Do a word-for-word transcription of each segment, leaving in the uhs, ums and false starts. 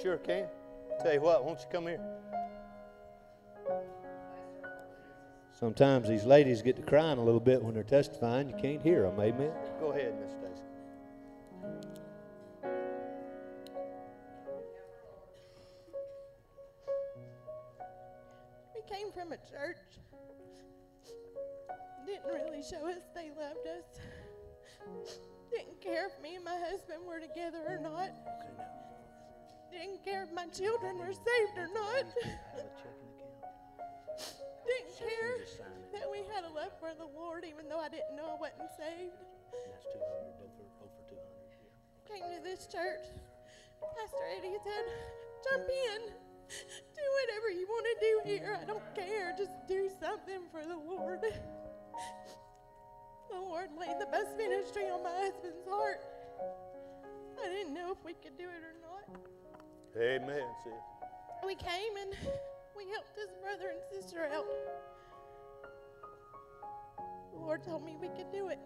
sure can. Tell you what, won't you come here? Sometimes these ladies get to crying a little bit when they're testifying. You can't hear them, amen? Go ahead, Miss Stacy. We came from a church. Didn't really show us they loved us. Didn't care if me and my husband were together or not. Didn't care if my children were saved or not. Didn't care that we had a love for the Lord, even though I didn't know I wasn't saved. That's two hundred, over, over two hundred. Came to this church. Pastor Eddie said, jump in. Do whatever you want to do here. I don't care. Just do something for the Lord. The Lord laid the bus ministry on my husband's heart. I didn't know if we could do it or not. Amen, sis. We came and we helped his brother and sister out. The Lord told me we could do it.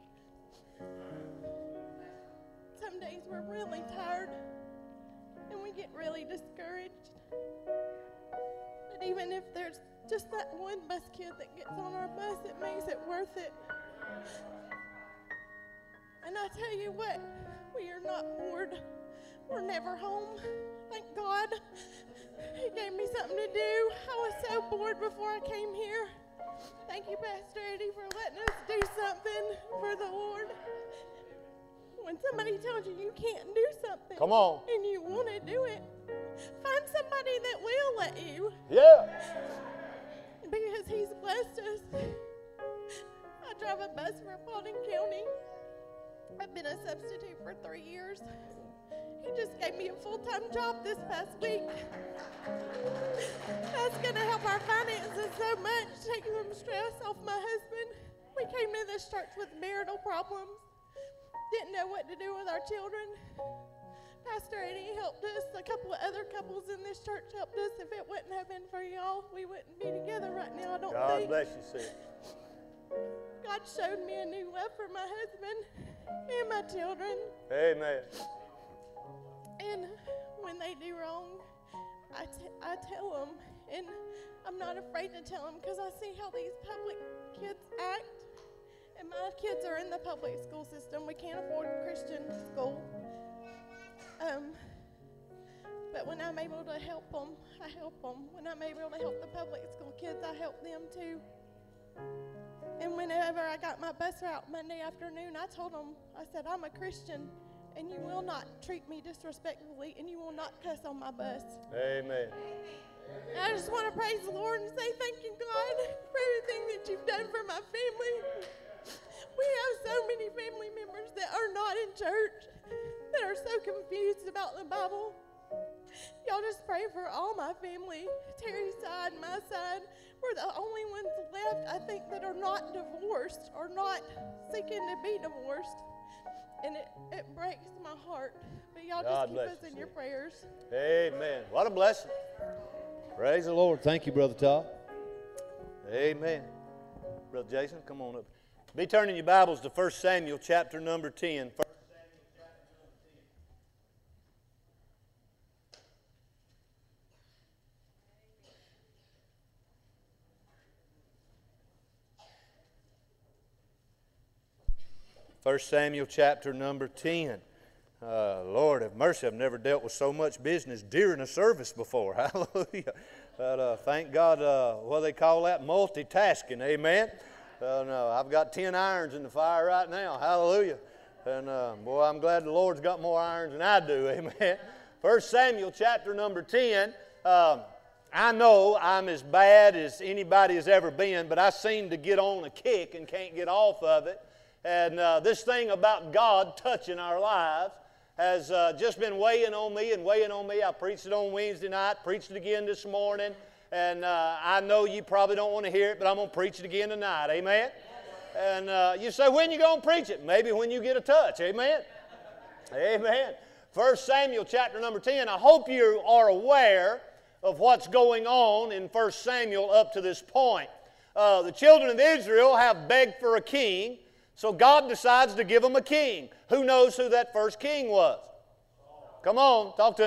Some days we're really tired and we get really discouraged. But even if there's just that one bus kid that gets on our bus, it makes it worth it. And I tell you what, we are not bored. We're never home. Thank God. He gave me something to do. I was so bored before I came here. Thank you, Pastor Eddie, for letting us do something for the Lord. When somebody tells you you can't do something, come on, and you want to do it, find somebody that will let you. Yeah. Because he's blessed us. I drive a bus for Paulding County. I've been a substitute for three years. He just gave me a full-time job this past week. That's going to help our finances so much, take some stress off my husband. We came to this church with marital problems. Didn't know what to do with our children. Pastor Eddie helped us. A couple of other couples in this church helped us. If it wouldn't have been for y'all, we wouldn't be together right now, I don't God think. bless you, sis. God showed me a new love for my husband and my children. Amen. And when they do wrong, I, t- I tell them. And I'm not afraid to tell them because I see how these public kids act. And my kids are in the public school system. We can't afford a Christian school. Um, but when I'm able to help them, I help them. When I'm able to help the public school kids, I help them too. And whenever I got my bus route Monday afternoon, I told them, I said, I'm a Christian, and you will not treat me disrespectfully, and you will not cuss on my bus. Amen. And I just want to praise the Lord and say thank you, God, for everything that you've done for my family. We have so many family members that are not in church, that are so confused about the Bible. Y'all just pray for all my family, Terry's side, my side. We're the only ones left, I think, that are not divorced or not seeking to be divorced. And it, it breaks my heart. But y'all God just keep bless us you, in your sis. prayers. Amen. What a blessing. Praise the Lord. Thank you, Brother Todd. Amen. Brother Jason, come on up. Be turning your Bibles to First Samuel chapter number ten. First Samuel chapter number ten. Uh, Lord have mercy, I've never dealt with so much business during a service before. Hallelujah. But uh, thank God, uh, what do they call that? Multitasking. Amen. Uh, no, I've got ten irons in the fire right now. Hallelujah. And uh, boy, I'm glad the Lord's got more irons than I do. Amen. First Samuel chapter number ten. Um, I know I'm as bad as anybody has ever been, but I seem to get on a kick and can't get off of it. And uh, this thing about God touching our lives has uh, just been weighing on me and weighing on me. I preached it on Wednesday night, preached it again this morning. And uh, I know you probably don't want to hear it, but I'm going to preach it again tonight. Amen? And uh, you say, when you going to preach it? Maybe when you get a touch. Amen? Amen. First Samuel chapter number ten. I hope you are aware of what's going on in First Samuel up to this point. Uh, the children of Israel have begged for a king. So God decides to give them a king. Who knows who that first king was? Come on, talk to me.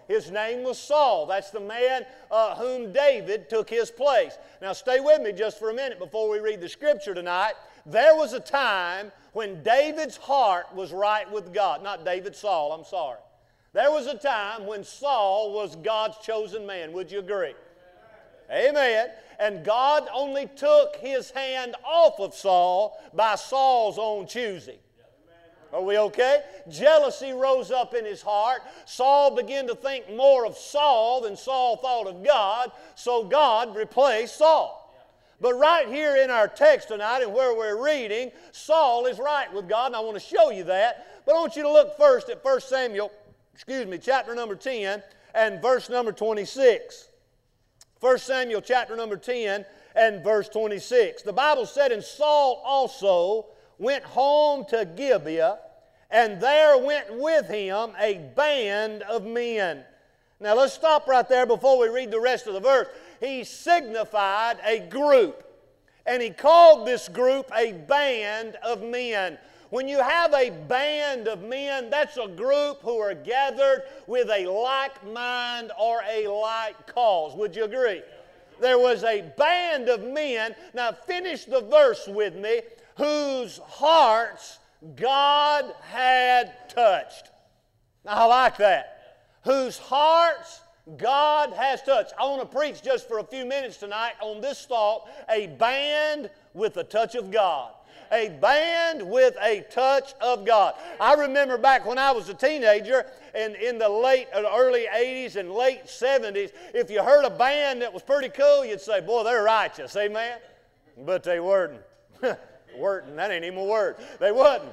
His name was Saul. That's the man uh, whom David took his place. Now stay with me just for a minute before we read the Scripture tonight. There was a time when David's heart was right with God. Not David, Saul, I'm sorry. There was a time when Saul was God's chosen man. Would you agree? Amen. And God only took His hand off of Saul by Saul's own choosing. Are we okay? Jealousy rose up in his heart. Saul began to think more of Saul than Saul thought of God, so God replaced Saul. But right here in our text tonight and where we're reading, Saul is right with God, and I want to show you that. But I want you to look first at First Samuel, excuse me, chapter number ten and verse number twenty-six. First Samuel chapter number ten and verse twenty-six. The Bible said, "And Saul also went home to Gibeah, and there went with him a band of men." Now let's stop right there before we read the rest of the verse. He signified a group, and he called this group a band of men. When you have a band of men, that's a group who are gathered with a like mind or a like cause. Would you agree? There was a band of men. Now finish the verse with me. Whose hearts God had touched. Now I like that. Whose hearts God has touched. I want to preach just for a few minutes tonight on this thought, a band with a touch of God. A band with a touch of God. I remember back when I was a teenager in, in the late, early eighties and late seventies, if you heard a band that was pretty cool, you'd say, boy, they're righteous, amen? But they weren't. weren't, that ain't even a word. They wasn't.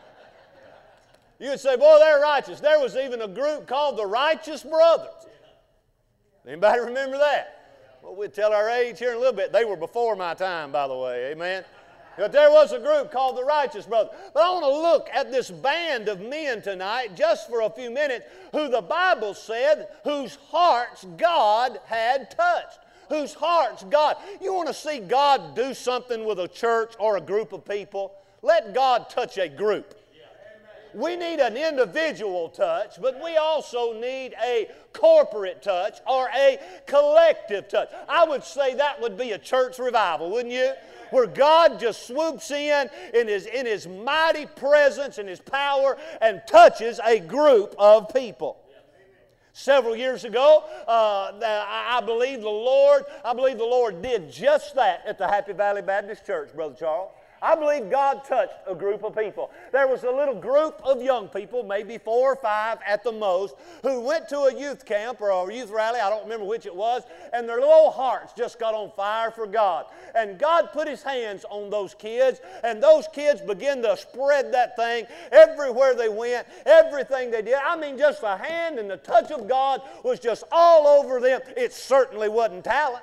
You would say, boy, they're righteous. There was even a group called the Righteous Brothers. Anybody remember that? Well, we'll tell our age here in a little bit. They were before my time, by the way, amen? But there was a group called the Righteous Brothers. But I want to look at this band of men tonight, just for a few minutes, who the Bible said, whose hearts God had touched. Whose hearts God. You want to see God do something with a church or a group of people? Let God touch a group. We need an individual touch, but we also need a corporate touch or a collective touch. I would say that would be a church revival, wouldn't you? Where God just swoops in in His, in His mighty presence and His power and touches a group of people. Several years ago, uh, I believe the Lord, I believe the Lord did just that at the Happy Valley Baptist Church, Brother Charles. I believe God touched a group of people. There was a little group of young people, maybe four or five at the most, who went to a youth camp or a youth rally, I don't remember which it was, and their little hearts just got on fire for God. And God put His hands on those kids, and those kids began to spread that thing everywhere they went, everything they did. I mean, just the hand and the touch of God was just all over them. It certainly wasn't talent.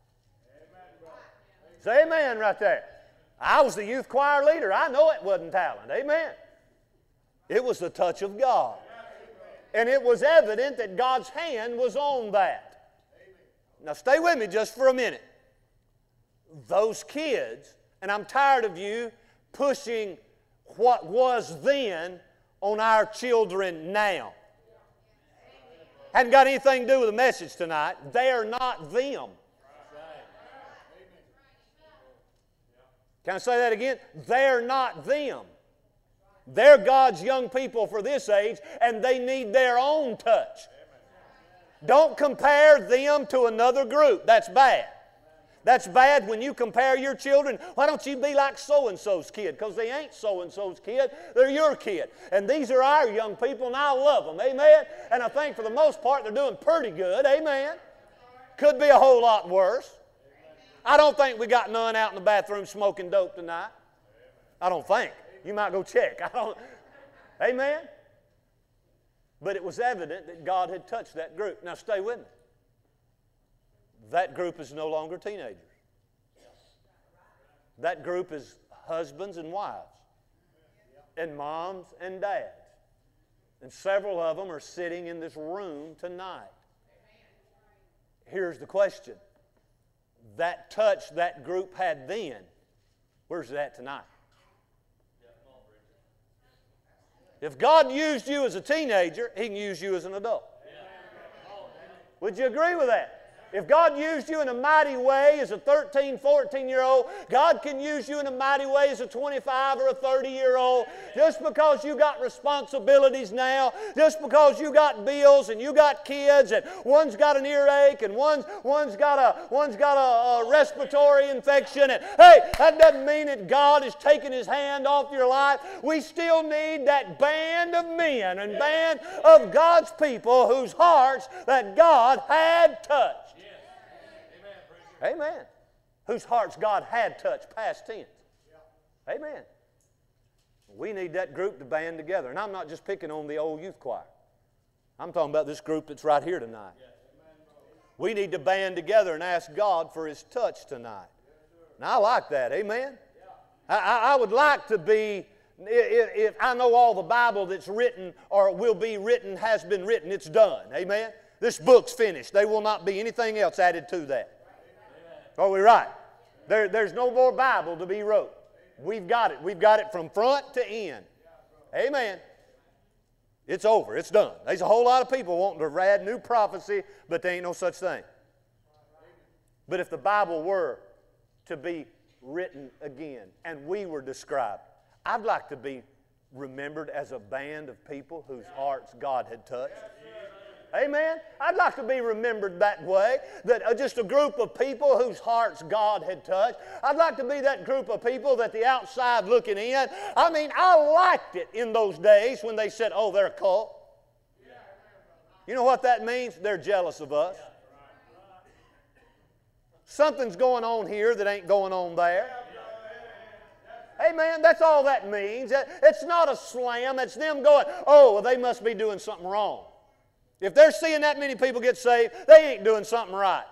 Say amen right there. I was the youth choir leader. I know it wasn't talent. Amen. It was the touch of God. And it was evident that God's hand was on that. Now stay with me just for a minute. Those kids, and I'm tired of you pushing what was then on our children now. Hadn't got anything to do with the message tonight. They are not them. Can I say that again? They're not them. They're God's young people for this age, and they need their own touch. Don't compare them to another group. That's bad. That's bad when you compare your children. Why don't you be like so-and-so's kid? Because they ain't so-and-so's kid. They're your kid. And these are our young people, and I love them. Amen? And I think for the most part they're doing pretty good. Amen? Could be a whole lot worse. I don't think we got none out in the bathroom smoking dope tonight. I don't think. You might go check. I don't. Amen? But it was evident that God had touched that group. Now stay with me. That group is no longer teenagers. That group is husbands and wives, and moms and dads. And several of them are sitting in this room tonight. Here's the question. That touch that group had then, where's it at tonight? If God used you as a teenager, He can use you as an adult. Would you agree with that? If God used you in a mighty way as a thirteen, fourteen-year-old, God can use you in a mighty way as a twenty-five or a thirty-year-old. Just because you got responsibilities now, just because you got bills and you got kids and one's got an earache and one's, one's got, a, one's got a, a respiratory infection. And, hey, that doesn't mean that God is taking His hand off your life. We still need that band of men and band of God's people whose hearts that God had touched. Amen. Whose hearts God had touched, past tense. Amen. We need that group to band together. And I'm not just picking on the old youth choir. I'm talking about this group that's right here tonight. We need to band together and ask God for His touch tonight. And I like that. Amen. I, I would like to be, if, if I know all the Bible that's written or will be written, has been written, it's done. Amen. This book's finished. There will not be anything else added to that. Are we right? There, there's no more Bible to be wrote. We've got it. We've got it from front to end. Amen. It's over. It's done. There's a whole lot of people wanting to add new prophecy, but there ain't no such thing. But if the Bible were to be written again and we were described, I'd like to be remembered as a band of people whose hearts God had touched. Amen. I'd like to be remembered that way, that uh, just a group of people whose hearts God had touched. I'd like to be that group of people that the outside looking in. I mean, I liked it in those days when they said, oh, they're a cult. You know what that means? They're jealous of us. Something's going on here that ain't going on there. Amen. That's all that means. It's not a slam. It's them going, oh, well, they must be doing something wrong. If they're seeing that many people get saved, they ain't doing something right.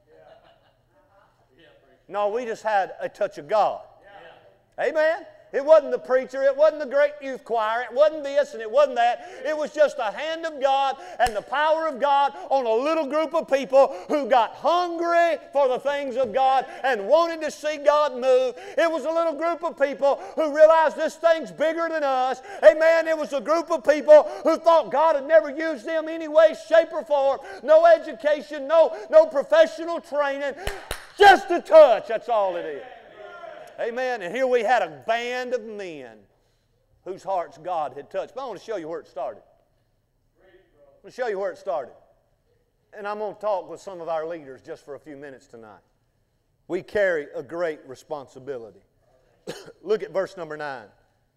No, we just had a touch of God. Amen. It wasn't the preacher. It wasn't the great youth choir. It wasn't this and it wasn't that. It was just the hand of God and the power of God on a little group of people who got hungry for the things of God and wanted to see God move. It was a little group of people who realized this thing's bigger than us. Amen. It was a group of people who thought God had never used them any way, shape, or form. No education, no, no professional training. Just a touch. That's all it is. Amen. And here we had a band of men whose hearts God had touched. But I want to show you where it started. I'm going to show you where it started. And I'm going to talk with some of our leaders just for a few minutes tonight. We carry a great responsibility. Look at verse number nine.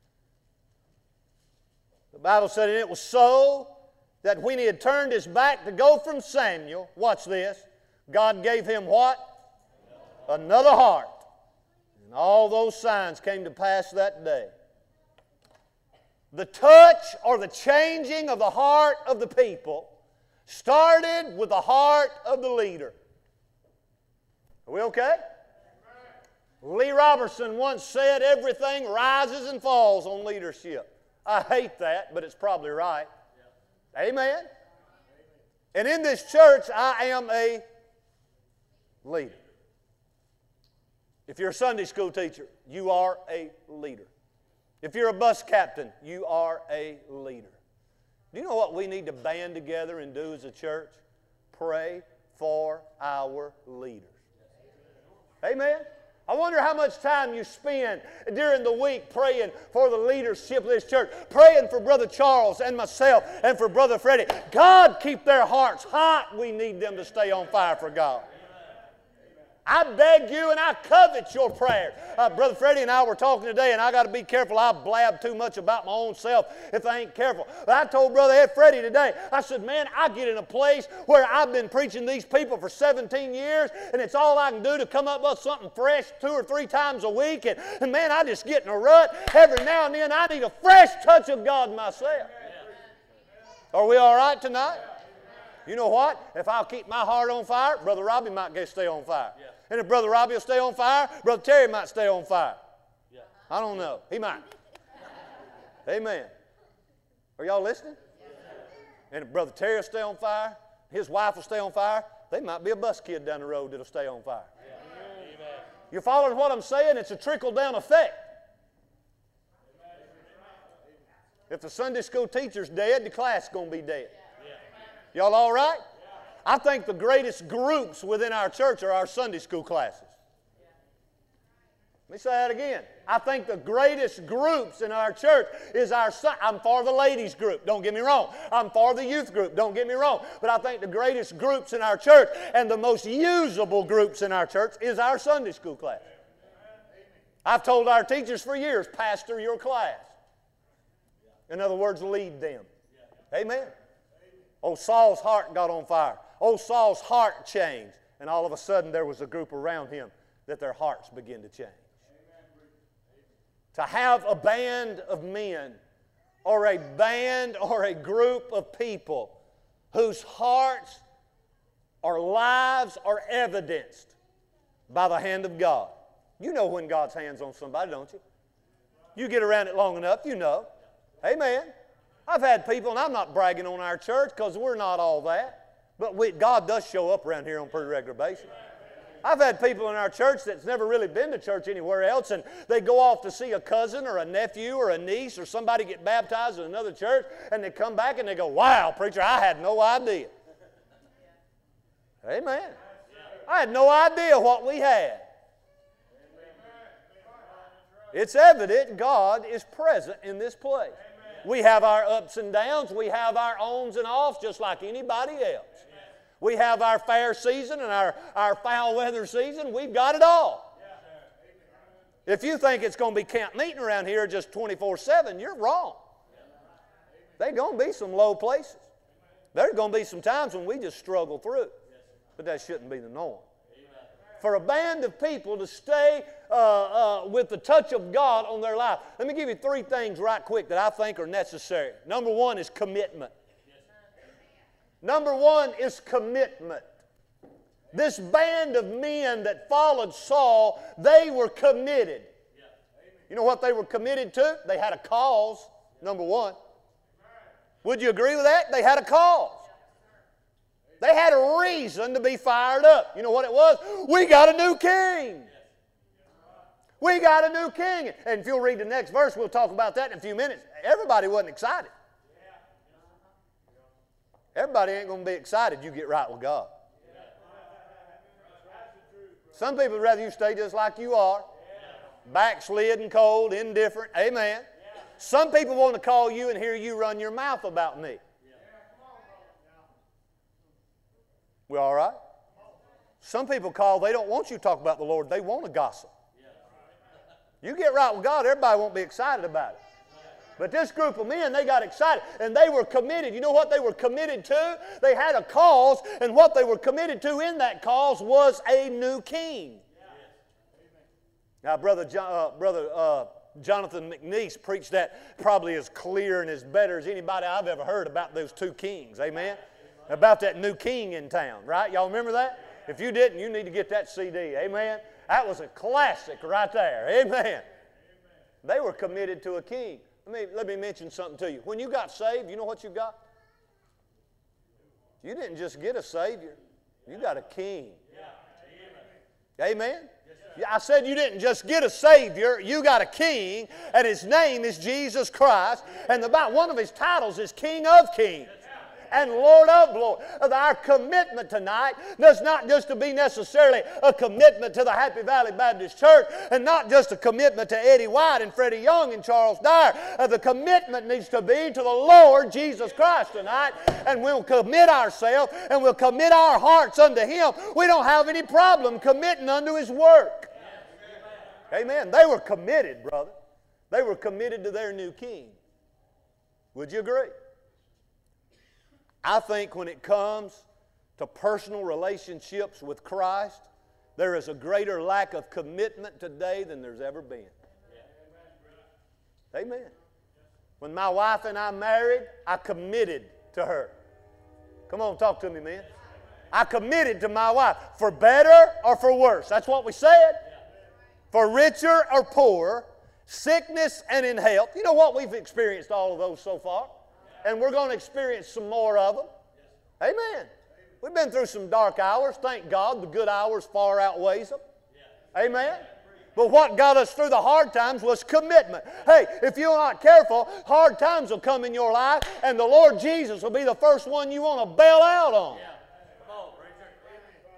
The Bible said, and it was so that when he had turned his back to go from Samuel, watch this, God gave him what? Another heart. And all those signs came to pass that day. The touch or the changing of the heart of the people started with the heart of the leader. Are we okay? Lee Robertson once said, everything rises and falls on leadership. I hate that, but it's probably right. Amen? And in this church, I am a leader. If you're a Sunday school teacher, you are a leader. If you're a bus captain, you are a leader. Do you know what we need to band together and do as a church? Pray for our leaders. Amen? I wonder how much time you spend during the week praying for the leadership of this church, praying for Brother Charles and myself and for Brother Freddie. God, keep their hearts hot. We need them to stay on fire for God. I beg you and I covet your prayer. Uh, Brother Freddie and I were talking today, and I got to be careful. I blab too much about my own self if I ain't careful. But I told Brother Ed Freddie today, I said, man, I get in a place where I've been preaching these people for seventeen years, and it's all I can do to come up with something fresh two or three times a week. And, and man, I just get in a rut. Every now and then I need a fresh touch of God myself. Are we all right tonight? You know what? If I'll keep my heart on fire, Brother Robbie might get stay on fire. Yeah. And if Brother Robbie will stay on fire, Brother Terry might stay on fire. Yeah. I don't know. He might. Amen. Are y'all listening? Yeah. And if Brother Terry will stay on fire, his wife will stay on fire, they might be a bus kid down the road that'll stay on fire. Yeah. You're following what I'm saying? It's a trickle-down effect. If the Sunday school teacher's dead, the class is going to be dead. Y'all all right? I think the greatest groups within our church are our Sunday school classes. Let me say that again. I think the greatest groups in our church is our son. I'm for the ladies group, don't get me wrong. I'm for the youth group, don't get me wrong. But I think the greatest groups in our church and the most usable groups in our church is our Sunday school class. I've told our teachers for years, pastor your class. In other words, lead them. Amen. Old Saul's heart got on fire. Old Saul's heart changed. And all of a sudden there was a group around him that their hearts began to change. To have a band of men or a band or a group of people whose hearts or lives are evidenced by the hand of God. You know when God's hand's on somebody, don't you? You get around it long enough, you know. Amen. I've had people, and I'm not bragging on our church because we're not all that, but we, God does show up around here on a pretty regular basis. I've had people in our church that's never really been to church anywhere else, and they go off to see a cousin or a nephew or a niece or somebody get baptized in another church, and they come back and they go, wow, preacher, I had no idea. Amen. I had no idea what we had. It's evident God is present in this place. We have our ups and downs. We have our ons and offs just like anybody else. We have our fair season and our, our foul weather season. We've got it all. If you think it's going to be camp meeting around here just twenty-four seven, you're wrong. There's going to be some low places. There's going to be some times when we just struggle through. But that shouldn't be the norm. For a band of people to stay uh, uh, with the touch of God on their life. Let me give you three things right quick that I think are necessary. Number one is commitment. Number one is commitment. This band of men that followed Saul, they were committed. You know what they were committed to? They had a cause, number one. Would you agree with that? They had a cause. They had a reason to be fired up. You know what it was? We got a new king. We got a new king. And if you'll read the next verse, we'll talk about that in a few minutes. Everybody wasn't excited. Everybody ain't going to be excited you get right with God. Some people would rather you stay just like you are. Backslidden, cold, indifferent. Amen. Some people want to call you and hear you run your mouth about me. We all right? Some people call, they don't want you to talk about the Lord. They want to gossip. You get right with God, everybody won't be excited about it. But this group of men, they got excited, and they were committed. You know what they were committed to? They had a cause, and what they were committed to in that cause was a new king. Now, Brother, John, uh, Brother uh, Jonathan McNeese preached that probably as clear and as better as anybody I've ever heard about those two kings. Amen? About that new king in town, right? Y'all remember that? If you didn't, you need to get that C D. Amen? That was a classic right there. Amen? They were committed to a king. Let me, let me mention something to you. When you got saved, you know what you got? You didn't just get a Savior. You got a king. Amen? I said you didn't just get a Savior. You got a king, and His name is Jesus Christ. And about one of His titles is King of Kings and Lord of Lords. Our commitment tonight does not just to be necessarily a commitment to the Happy Valley Baptist Church and not just a commitment to Eddie White and Freddie Young and Charles Dyer. Uh, the commitment needs to be to the Lord Jesus Christ tonight, and we'll commit ourselves and we'll commit our hearts unto Him. We don't have any problem committing unto His work. Amen. They were committed, brother. They were committed to their new king. Would you agree? I think when it comes to personal relationships with Christ, there is a greater lack of commitment today than there's ever been. Amen. When my wife and I married, I committed to her. Come on, talk to me, man. I committed to my wife for better or for worse. That's what we said. For richer or poorer, sickness and in health. You know what? We've experienced all of those so far. And we're going to experience some more of them. Amen. We've been through some dark hours. Thank God the good hours far outweighs them. Amen. But what got us through the hard times was commitment. Hey, if you're not careful, hard times will come in your life, and the Lord Jesus will be the first one you want to bail out on.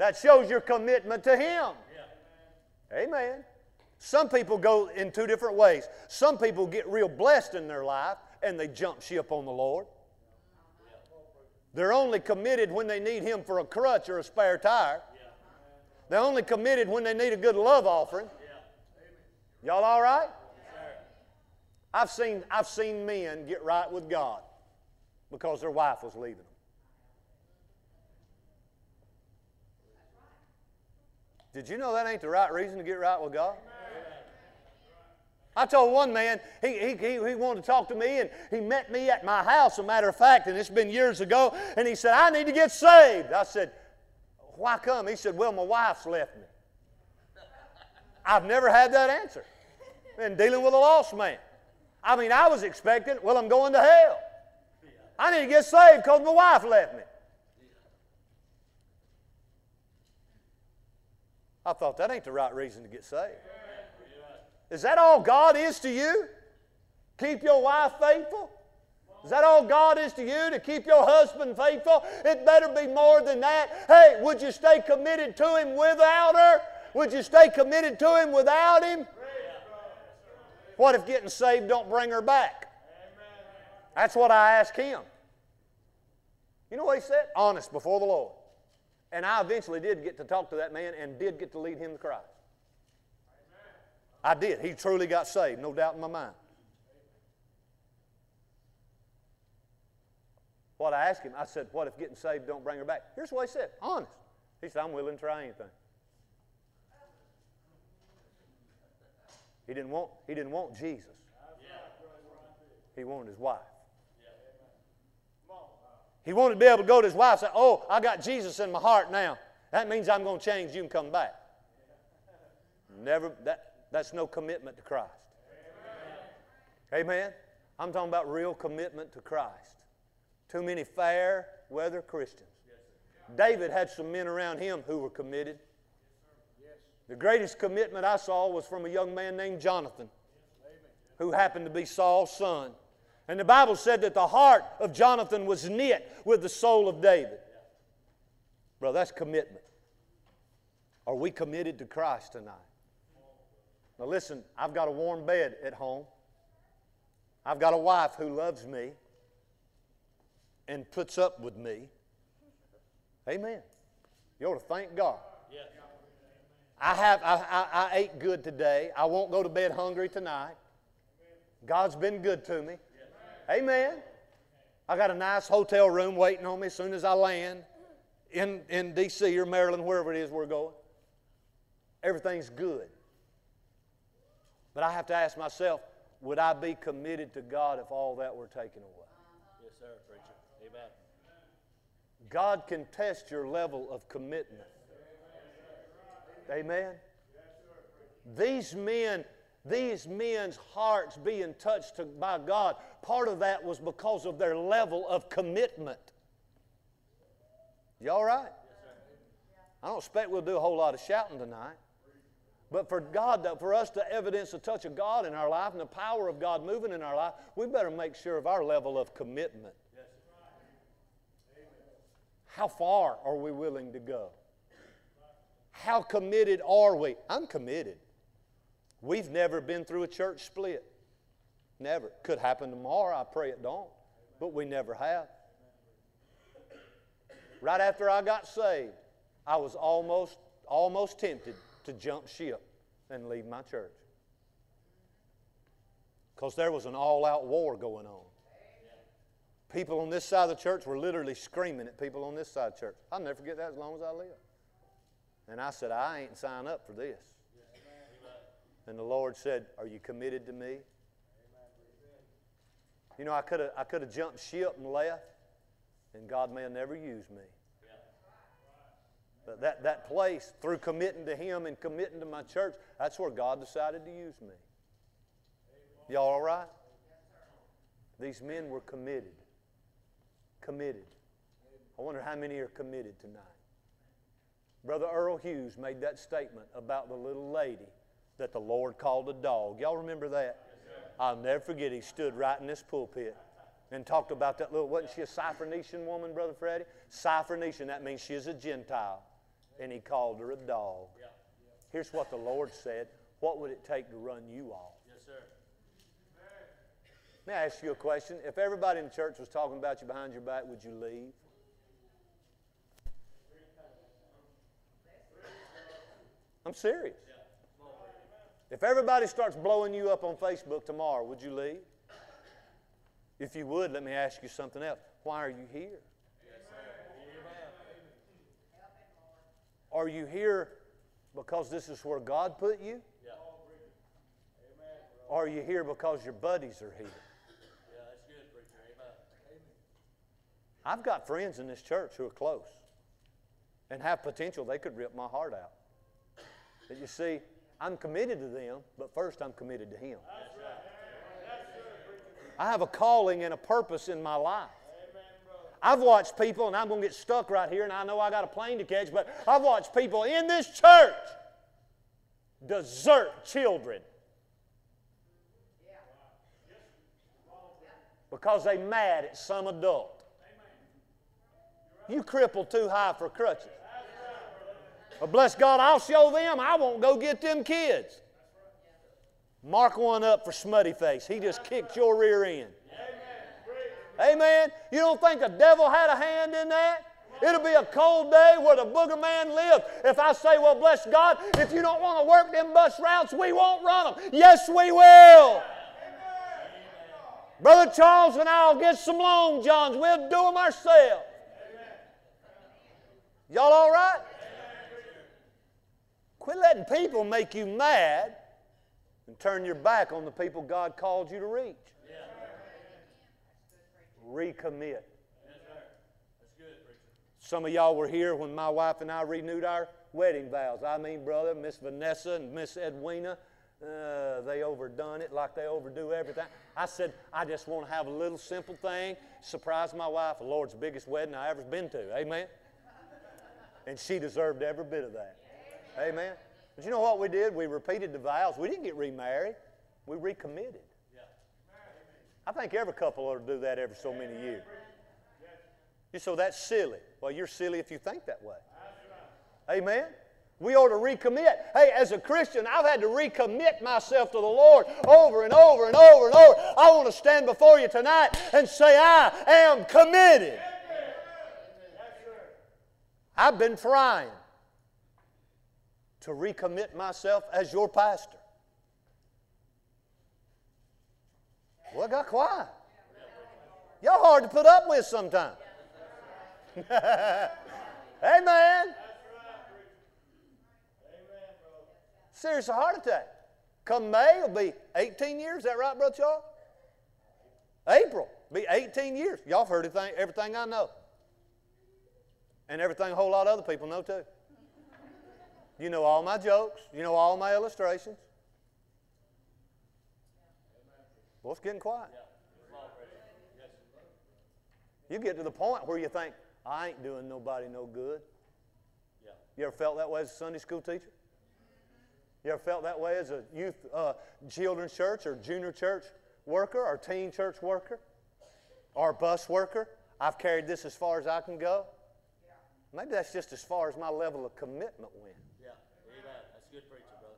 That shows your commitment to Him. Amen. Some people go in two different ways. Some people get real blessed in their life and they jump ship on the Lord. They're only committed when they need Him for a crutch or a spare tire. They're only committed when they need a good love offering. Y'all all right? I've seen, I've seen men get right with God because their wife was leaving them. Did you know that ain't the right reason to get right with God? I told one man, he, he, he, he wanted to talk to me, and he met me at my house, a matter of fact, and it's been years ago, and he said, I need to get saved. I said, why come? He said, well, my wife's left me. I've never had that answer in dealing with a lost man. I mean, I was expecting, well, I'm going to hell. I need to get saved because my wife left me. I thought that ain't the right reason to get saved. Is that all God is to you? Keep your wife faithful? Is that all God is to you, to keep your husband faithful? It better be more than that. Hey, would you stay committed to Him without her? Would you stay committed to Him without Him? What if getting saved don't bring her back? That's what I asked him. You know what he said? Honest before the Lord. And I eventually did get to talk to that man and did get to lead him to Christ. I did. He truly got saved, no doubt in my mind. What I asked him, I said, what if getting saved don't bring her back? Here's what he said, honest. He said, I'm willing to try anything. He didn't want, he didn't want Jesus. He wanted his wife. He wanted to be able to go to his wife and say, oh, I got Jesus in my heart now. That means I'm going to change you and come back. Never, that, that's no commitment to Christ. Amen. Amen? I'm talking about real commitment to Christ. Too many fair weather Christians. David had some men around him who were committed. The greatest commitment I saw was from a young man named Jonathan, who happened to be Saul's son. And the Bible said that the heart of Jonathan was knit with the soul of David. Bro, that's commitment. Are we committed to Christ tonight? Now listen, I've got a warm bed at home. I've got a wife who loves me and puts up with me. Amen. You ought to thank God. I have. I, I, I ate good today. I won't go to bed hungry tonight. God's been good to me. Amen. I got a nice hotel room waiting on me as soon as I land in, in D C or Maryland, wherever it is we're going. Everything's good. But I have to ask myself, would I be committed to God if all that were taken away? Yes, sir, preacher. Amen. God can test your level of commitment. Amen. These men, these men's hearts being touched to, by God, part of that was because of their level of commitment. You all right? I don't expect we'll do a whole lot of shouting tonight. But for God, to, for us to evidence the touch of God in our life and the power of God moving in our life, we better make sure of our level of commitment. How far are we willing to go? How committed are we? I'm committed. We've never been through a church split. Never. Could happen tomorrow. I pray it don't. But we never have. Right after I got saved, I was almost, almost tempted to jump ship and leave my church. Because there was an all-out war going on. People on this side of the church were literally screaming at people on this side of the church. I'll never forget that as long as I live. And I said, I ain't signed up for this. And the Lord said, are you committed to me? You know, I could have I could have jumped ship and left, and God may have never used me. But that, that place, through committing to Him and committing to my church, that's where God decided to use me. Y'all all right? These men were committed. Committed. I wonder how many are committed tonight. Brother Earl Hughes made that statement about the little lady that the Lord called a dog. Y'all remember that? Yes, I'll never forget, he stood right in this pulpit and talked about that little, wasn't she a Syrophoenician woman, Brother Freddie? Syrophoenician, that means she is a Gentile. and he called her a dog. Yeah. Here's what the Lord said. What would it take to run you off? Yes, sir. May I ask you a question? If everybody in the church was talking about you behind your back, would you leave? I'm serious. If everybody starts blowing you up on Facebook tomorrow, would you leave? If you would, let me ask you something else. Why are you here? Are you here because this is where God put you? Yeah. Or are you here because your buddies are here? Yeah, that's good, preacher. Amen. I've got friends in this church who are close and have potential. They could rip my heart out. But you see, I'm committed to them, but first I'm committed to Him. I have a calling and a purpose in my life. I've watched people, and I'm going to get stuck right here, and I know I got a plane to catch, but I've watched people in this church desert children because they mad at some adult. You crippled too high for crutches. But bless God, I'll show them. I won't go get them kids. Mark one up for Smutty Face. He just kicked your rear end. Amen. You don't think the devil had a hand in that? It'll be a cold day where the booger man lives. If I say, well, bless God, if you don't want to work them bus routes, we won't run them. Yes, we will. Brother Charles and I will get some long johns. We'll do them ourselves. Y'all all right? Quit letting people make you mad and turn your back on the people God called you to reach. Recommit. Some of y'all were here when my wife and I renewed our wedding vows. I mean, brother, Miss Vanessa and Miss Edwina, uh, they overdone it like they overdo everything. I said, I just want to have a little simple thing, surprise my wife, the Lord's biggest wedding I ever been to. Amen? And she deserved every bit of that. Amen? But you know what we did? We repeated the vows. We didn't get remarried. We recommitted. I think every couple ought to do that every so many years. You so that's silly. Well, you're silly if you think that way. Amen? We ought to recommit. Hey, as a Christian, I've had to recommit myself to the Lord over and over and over and over. I want to stand before you tonight and say, I am committed. I've been trying to recommit myself as your pastor. Well, I got quiet. Y'all hard to put up with sometimes. Amen. Serious heart attack. Come May, it'll be eighteen years. Is that right, Brother Charles? April, be eighteen years. Y'all have heard everything, everything I know. And everything a whole lot of other people know too. You know all my jokes. You know all my illustrations. Well, it's getting quiet. You get to the point where you think, I ain't doing nobody no good. You ever felt that way as a Sunday school teacher? You ever felt that way as a youth, uh, children's church or junior church worker or teen church worker or bus worker? I've carried this as far as I can go. Maybe that's just as far as my level of commitment went. Yeah, amen. That's good preaching, brother.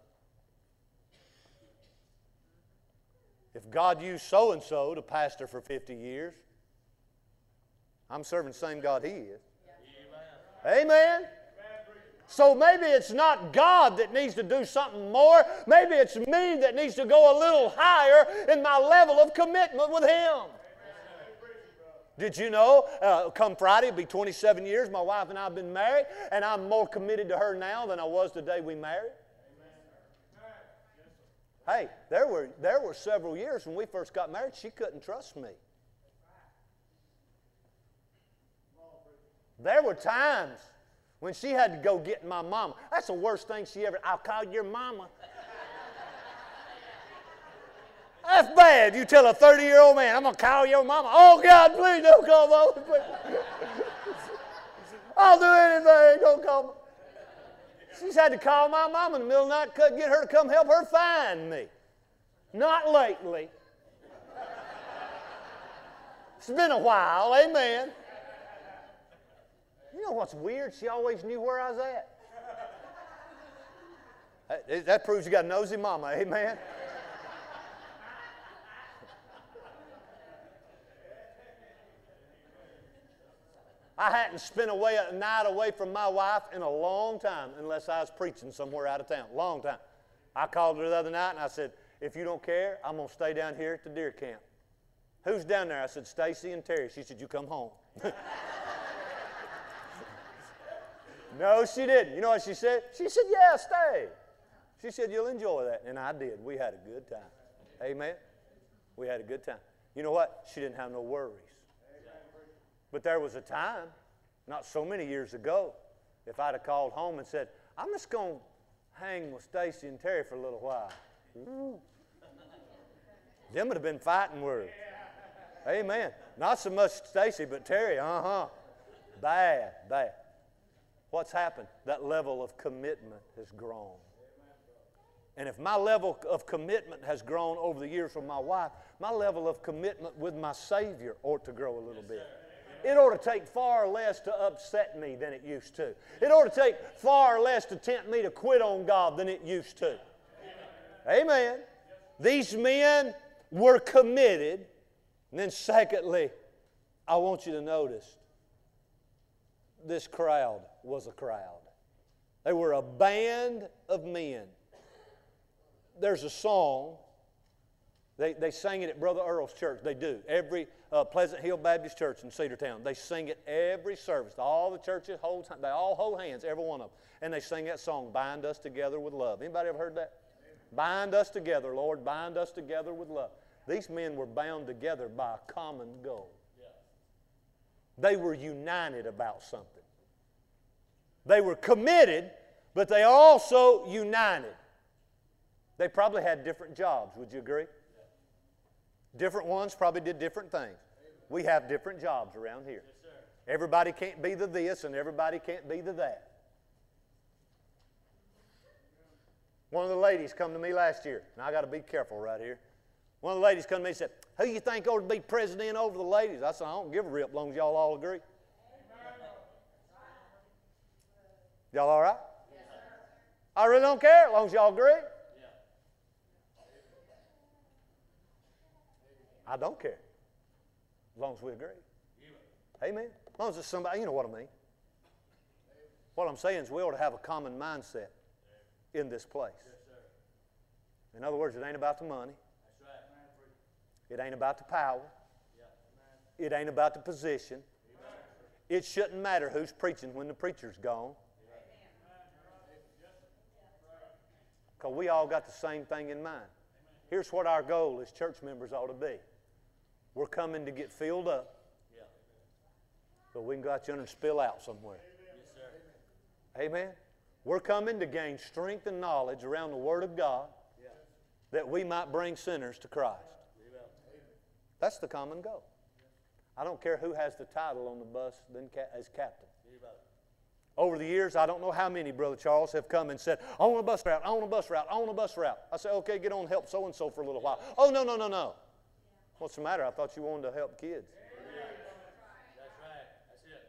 If God used so-and-so to pastor for fifty years, I'm serving the same God He is. Amen. Amen. So maybe it's not God that needs to do something more. Maybe it's me that needs to go a little higher in my level of commitment with Him. Did you know, uh, come Friday, it'll be twenty-seven years, my wife and I have been married, and I'm more committed to her now than I was the day we married. Hey, there were, there were several years when we first got married, she couldn't trust me. There were times when she had to go get my mama. That's the worst thing she ever, I'll call your mama. That's bad. You tell a thirty-year-old man, I'm going to call your mama. Oh, God, please don't call mama. I'll do anything. Don't call me. She's had to call my mama in the middle of the night to get her to come help her find me. Not lately. It's been a while. Amen. You know what's weird? She always knew where I was at. That, that proves you got a nosy mama, amen? I hadn't spent away a night away from my wife in a long time unless I was preaching somewhere out of town. Long time. I called her the other night and I said, if you don't care, I'm going to stay down here at the deer camp. Who's down there? I said, Stacy and Terry. She said, you come home. No, she didn't. You know what she said? She said, yeah, stay. She said, you'll enjoy that. And I did. We had a good time. Amen? We had a good time. You know what? She didn't have no worries. But there was a time, not so many years ago, if I'd have called home and said, I'm just going to hang with Stacy and Terry for a little while. Ooh. Them would have been fighting words. Amen. Not so much Stacy, but Terry, uh-huh. Bad, bad. What's happened? That level of commitment has grown. And if my level of commitment has grown over the years with my wife, my level of commitment with my Savior ought to grow a little bit. It ought to take far less to upset me than it used to. It ought to take far less to tempt me to quit on God than it used to. Amen. These men were committed. And then secondly, I want you to notice this crowd was a crowd. They were a band of men. There's a song. They, they sang it at Brother Earl's church. They do. Every uh, Pleasant Hill Baptist Church in Cedartown. They sing it every service. All the churches hold time. They all hold hands, every one of them. And they sing that song, Bind Us Together with Love. Anybody ever heard that? Bind us together, Lord. Bind us together with love. These men were bound together by a common goal. They were united about something. They were committed, but they also united. They probably had different jobs, would you agree? Different ones probably did different things. We have different jobs around here. Everybody can't be the this and everybody can't be the that. One of the ladies come to me last year, and I got to be careful right here. One of the ladies come to me and said, who you think ought to be president over the ladies? I said, I don't give a rip as long as y'all all agree. Y'all all right? Yes, sir. I really don't care as long as y'all agree. Yeah. I don't care as long as we agree. Yeah. Amen. As long as it's somebody, you know what I mean. What I'm saying is we ought to have a common mindset in this place. Yes, sir. In other words, it ain't about the money. That's right. It ain't about the power. Yeah. It ain't about the position. Amen. It shouldn't matter who's preaching when the preacher's gone. Because we all got the same thing in mind. Here's what our goal as church members ought to be. We're coming to get filled up, but we can go out yonder and spill out somewhere. Yes, sir. Amen. We're coming to gain strength and knowledge around the Word of God that we might bring sinners to Christ. That's the common goal. I don't care who has the title on the bus as captain. Over the years, I don't know how many, Brother Charles, have come and said, I want a bus route, I want a bus route, I want a bus route. I say, okay, get on and help so-and-so for a little while. Oh, no, no, no, no. What's the matter? I thought you wanted to help kids. That's right. That's it.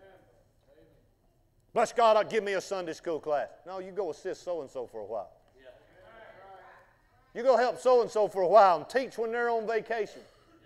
Bless God, I'll give me a Sunday school class. No, you go assist so-and-so for a while. Yeah. You go help so-and-so for a while and teach when they're on vacation.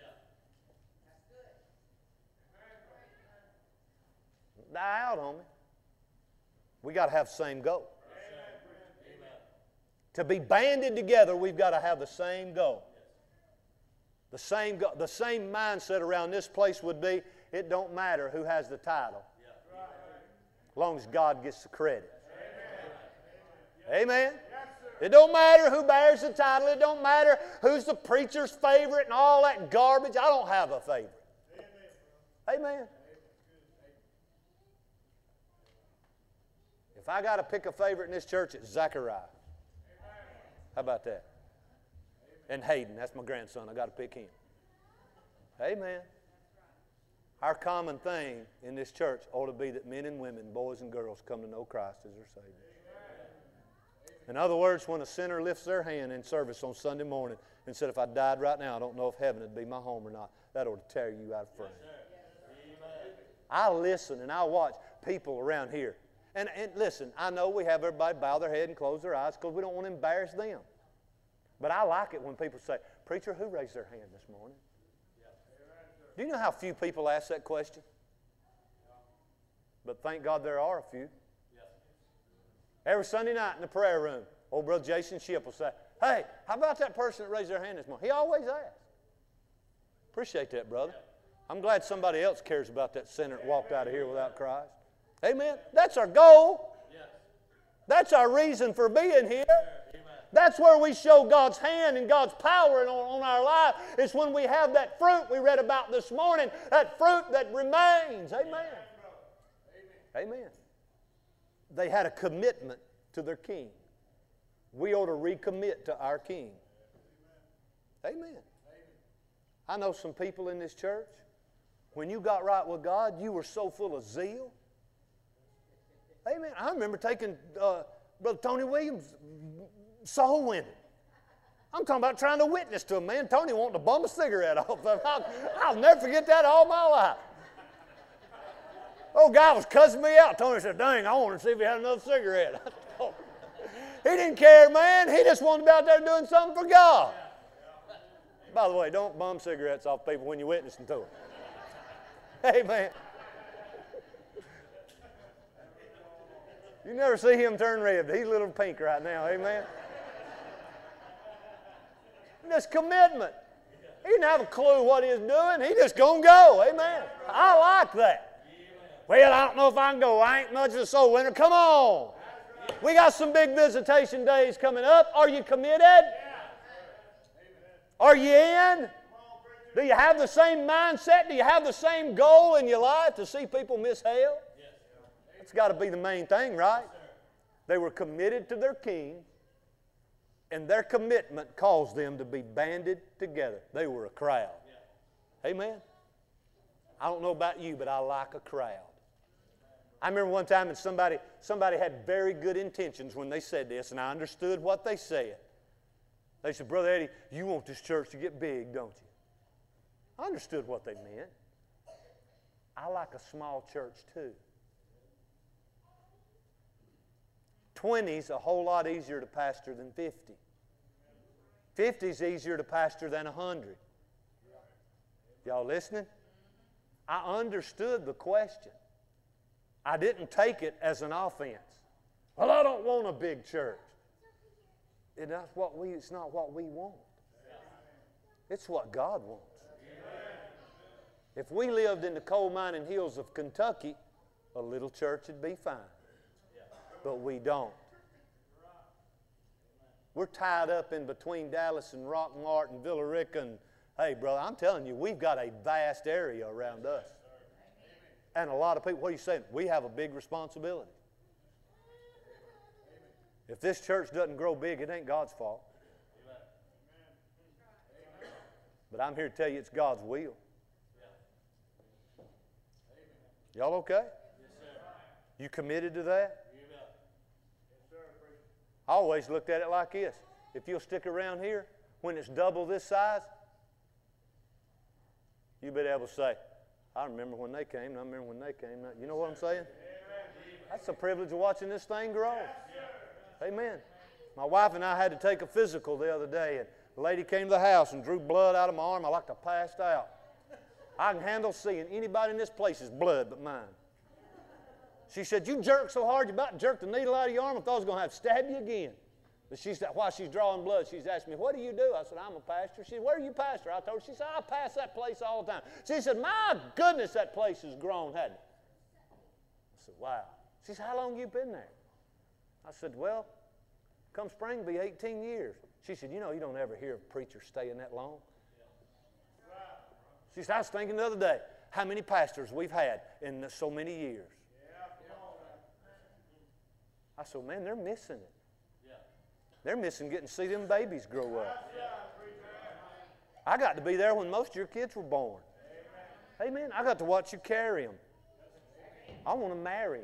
Yeah. Die out, homie. We got to have the same goal. Amen. To be banded together, we've got to have the same goal. The same, go- the same mindset around this place would be, it don't matter who has the title, as long as God gets the credit. Amen? Amen? It don't matter who bears the title. It don't matter who's the preacher's favorite and all that garbage. I don't have a favorite. Amen? If I got to pick a favorite in this church, it's Zechariah. How about that? And Hayden, that's my grandson. I got to pick him. Amen. Our common thing in this church ought to be that men and women, boys and girls, come to know Christ as their Savior. In other words, when a sinner lifts their hand in service on Sunday morning and said, if I died right now, I don't know if heaven would be my home or not, that ought to tear you out of frame. I listen and I watch people around here. And, and listen, I know we have everybody bow their head and close their eyes because we don't want to embarrass them. But I like it when people say, preacher, who raised their hand this morning? Do you know how few people ask that question? But thank God there are a few. Every Sunday night in the prayer room, old brother Jason Shipp will say, hey, how about that person that raised their hand this morning? He always asks. Appreciate that, brother. I'm glad somebody else cares about that sinner that walked out of here without Christ. Amen. That's our goal. That's our reason for being here. That's where we show God's hand and God's power on, on our life. It's when we have that fruit we read about this morning, that fruit that remains. Amen. Amen. They had a commitment to their king. We ought to recommit to our king. Amen. I know some people in this church, when you got right with God, you were so full of zeal. Amen. I remember taking uh, Brother Tony Williams soul winning. I'm talking about trying to witness to a man. Tony wanting to bum a cigarette off of him. I'll, I'll never forget that all my life. Oh, guy was cussing me out. Tony said, dang, I wanted to see if he had another cigarette. He didn't care, man. He just wanted to be out there doing something for God. By the way, don't bum cigarettes off people when you're witnessing to them. Amen. You never see him turn red, but he's a little pink right now. Amen. This commitment. He didn't have a clue what he was doing. He just gonna go. Amen. I like that. Well, I don't know if I can go. I ain't much of a soul winner. Come on. We got some big visitation days coming up. Are you committed? Are you in? Do you have the same mindset? Do you have the same goal in your life to see people miss hell? That's got to be the main thing, right? They were committed to their king, and their commitment caused them to be banded together. They were a crowd. Amen? I don't know about you, but I like a crowd. I remember one time and somebody, somebody had very good intentions when they said this, and I understood what they said. They said, Brother Eddie, you want this church to get big, don't you? I understood what they meant. I like a small church too. twenty's a whole lot easier to pastor than fifty. fifty's easier to pastor than one hundred. Y'all listening? I understood the question. I didn't take it as an offense. Well, I don't want a big church. It's not what we, it's not what we want. It's what God wants. If we lived in the coal mining hills of Kentucky, a little church would be fine. But we don't. We're tied up in between Dallas and Rockmart and Villa Rica. And, hey, brother, I'm telling you, we've got a vast area around us. And a lot of people, what are you saying? We have a big responsibility. If this church doesn't grow big, it ain't God's fault. But I'm here to tell you it's God's will. Y'all okay? You committed to that? I always looked at it like this. If you'll stick around here, when it's double this size, you'll be able to say, I remember when they came, and I remember when they came. You know what I'm saying? That's the privilege of watching this thing grow. Amen. My wife and I had to take a physical the other day, and the lady came to the house and drew blood out of my arm. I like to passed out. I can handle seeing anybody in this place's blood but mine. She said, you jerked so hard you about to jerk the needle out of your arm. I thought I was going to have to stab you again. But she said, while she's drawing blood, she's asking me, what do you do? I said, I'm a pastor. She said, where are you pastor? I told her. She said, I pass that place all the time. She said, my goodness, that place has grown, hasn't it? I said, wow. She said, how long have you been there? I said, well, come spring, it'll be eighteen years. She said, you know, you don't ever hear a preacher staying that long. She said, I was thinking the other day, how many pastors we've had in so many years. I said, man, they're missing it. They're missing getting to see them babies grow up. I got to be there when most of your kids were born. Amen. I got to watch you carry them. I want to marry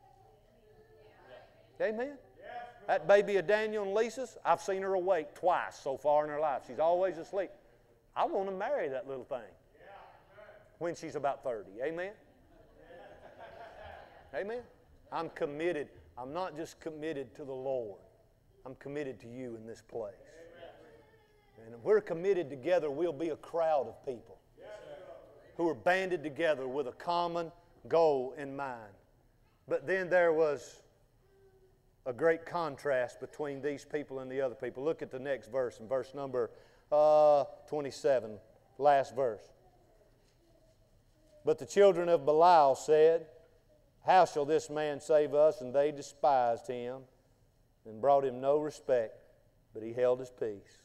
them. Amen. That baby of Daniel and Lisa's, I've seen her awake twice so far in her life. She's always asleep. I want to marry that little thing when she's about thirty. Amen. Amen. I'm committed. I'm not just committed to the Lord. I'm committed to you in this place. And if we're committed together, we'll be a crowd of people who are banded together with a common goal in mind. But then there was a great contrast between these people and the other people. Look at the next verse, in verse number uh, twenty-seven, last verse. But the children of Belial said, how shall this man save us? And they despised him and brought him no respect, but he held his peace.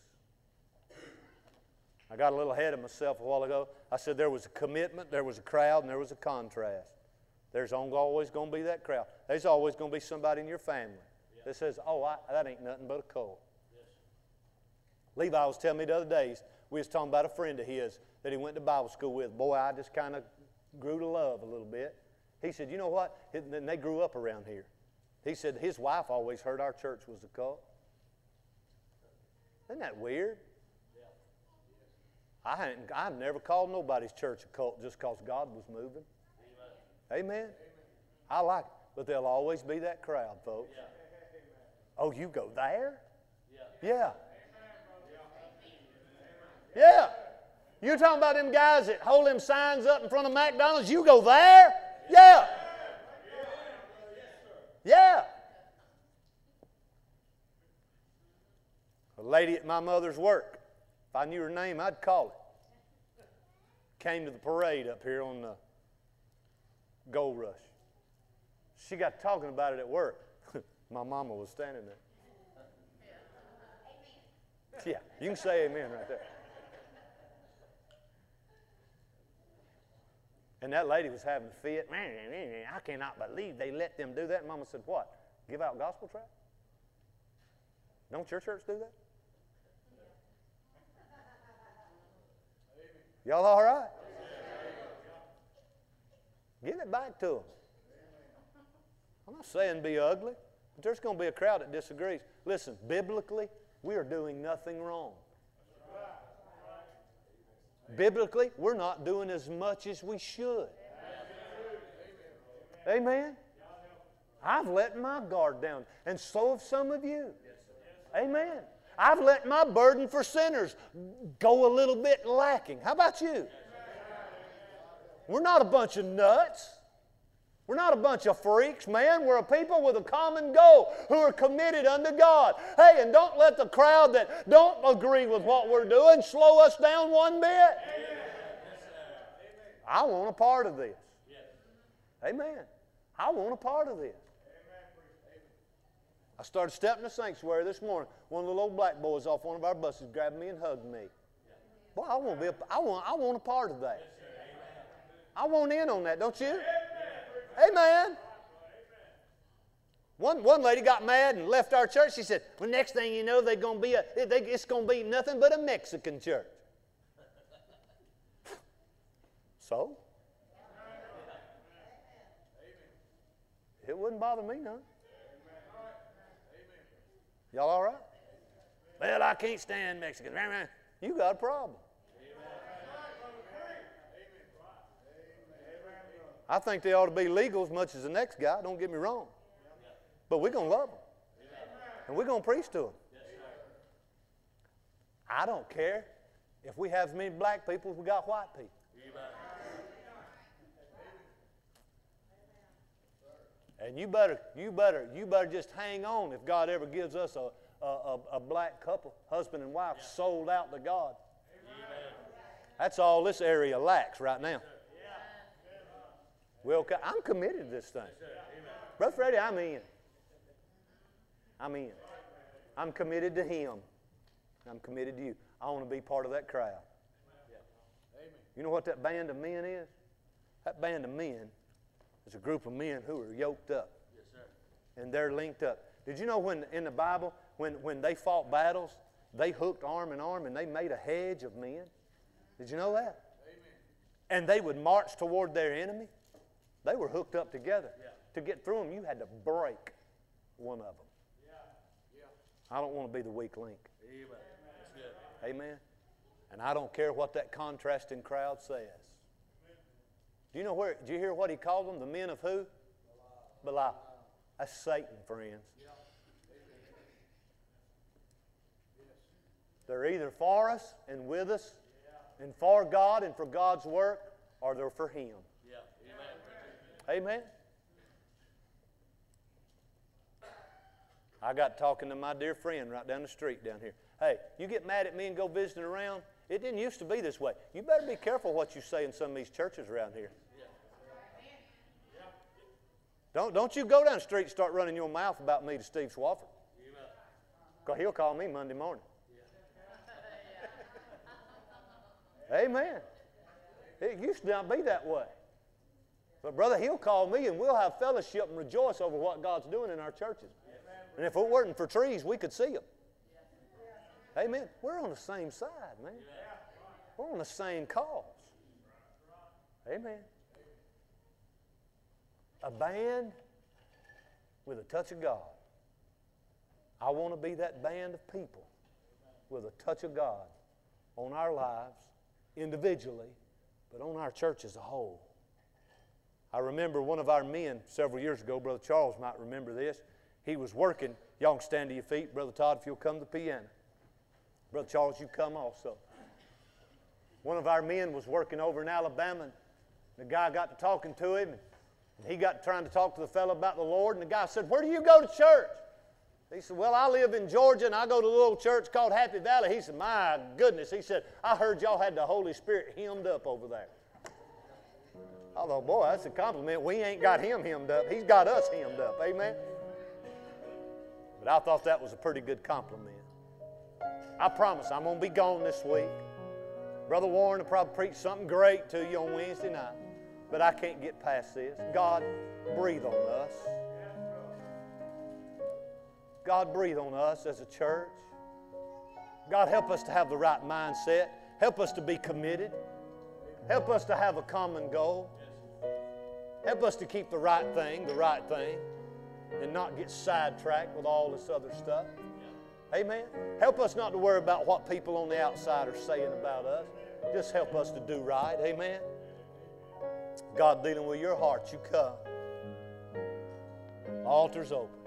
I got a little ahead of myself a while ago. I said there was a commitment, there was a crowd, and there was a contrast. There's always going to be that crowd. There's always going to be somebody in your family that says, oh, I, that ain't nothing but a cult. Yes. Levi was telling me the other days, we was talking about a friend of his that he went to Bible school with. Boy, I just kind of grew to love a little bit. He said, you know what? And they grew up around here. He said his wife always heard our church was a cult. Isn't that weird? I hadn't, I've never called nobody's church a cult just because God was moving. Amen. Amen. I like it. But there'll always be that crowd, folks. Yeah. Oh, you go there? Yeah. Yeah. Yeah. You're talking about them guys that hold them signs up in front of McDonald's? You go there? Yeah. Yeah. A lady at my mother's work, if I knew her name, I'd call it. Came to the parade up here on the Gold Rush. She got talking about it at work. My mama was standing there. Yeah, you can say amen right there. And that lady was having a fit. I cannot believe they let them do that. And Mama said, what? Give out gospel tracts? Don't your church do that? Y'all all right? Give it back to them. I'm not saying be ugly, but there's going to be a crowd that disagrees. Listen, biblically, we are doing nothing wrong. Biblically, we're not doing as much as we should. Amen? I've let my guard down, and so have some of you. Amen? I've let my burden for sinners go a little bit lacking. How about you? We're not a bunch of nuts. We're not a bunch of freaks, man. We're a people with a common goal who are committed unto God. Hey, and don't let the crowd that don't agree with what we're doing slow us down one bit. I want a part of this. Amen. I want a part of this. I started stepping the sanctuary this morning. One of the little black boys off one of our buses grabbed me and hugged me. Boy, I want to be a, I want, I want a part of that. I want in on that, don't you? Amen. One, one lady got mad and left our church. She said, well, next thing you know, they're going to be a, they, it's going to be nothing but a Mexican church. So? It wouldn't bother me none. Y'all all right? Well, I can't stand Mexicans. You got a problem. I think they ought to be legal as much as the next guy. Don't get me wrong. But we're going to love them. And we're going to preach to them. I don't care if we have as many black people as we got white people. And you better, you better, you better just hang on if God ever gives us a, a, a black couple, husband and wife, sold out to God. That's all this area lacks right now. Well, I'm committed to this thing. Brother Freddie, I'm in. I'm in. I'm committed to Him. I'm committed to you. I want to be part of that crowd. You know what that band of men is? That band of men is a group of men who are yoked up. Yes, sir. And they're linked up. Did you know when in the Bible, when, when they fought battles, they hooked arm in arm and they made a hedge of men? Did you know that? Amen. And they would march toward their enemy. They were hooked up together. Yeah. To get through them, you had to break one of them. Yeah. Yeah. I don't want to be the weak link. Amen. That's good. Amen. And I don't care what that contrasting crowd says. Do you know where? Do you hear what he called them? The men of who? Belial. That's Satan, friends. They're either for us and with us and for God and for God's work, or they're for Him. Amen. Amen. I got talking to my dear friend right down the street down here. Hey, you get mad at me and go visiting around? It didn't used to be this way. You better be careful what you say in some of these churches around here. Don't, don't you go down the street and start running your mouth about me to Steve Swafford. Because he'll call me Monday morning. Amen. It used to not be that way. But brother, he'll call me and we'll have fellowship and rejoice over what God's doing in our churches. And if it weren't for trees, we could see them. Amen. We're on the same side, man. We're on the same cause. Amen. A band with a touch of God. I want to be that band of people with a touch of God on our lives individually, but on our church as a whole. I remember one of our men several years ago, Brother Charles might remember this. He was working. Y'all can stand to your feet. Brother Todd, if you'll come to the piano. Brother Charles, you come also. One of our men was working over in Alabama, and the guy got to talking to him, and he got trying to talk to the fellow about the Lord, and the guy said, "Where do you go to church?" He said, "Well, I live in Georgia, and I go to a little church called Happy Valley." He said, "My goodness." He said, "I heard y'all had the Holy Spirit hemmed up over there." I thought, boy, that's a compliment. We ain't got him hemmed up. He's got us hemmed up. Amen? But I thought that was a pretty good compliment. I promise I'm going to be gone this week. Brother Warren will probably preach something great to you on Wednesday night. But I can't get past this. God, breathe on us. God, breathe on us as a church. God, help us to have the right mindset. Help us to be committed. Help us to have a common goal. Help us to keep the right thing, the right thing, and not get sidetracked with all this other stuff. Amen. Help us not to worry about what people on the outside are saying about us. Just help us to do right. Amen. God, dealing with your heart, you come. Altar's open.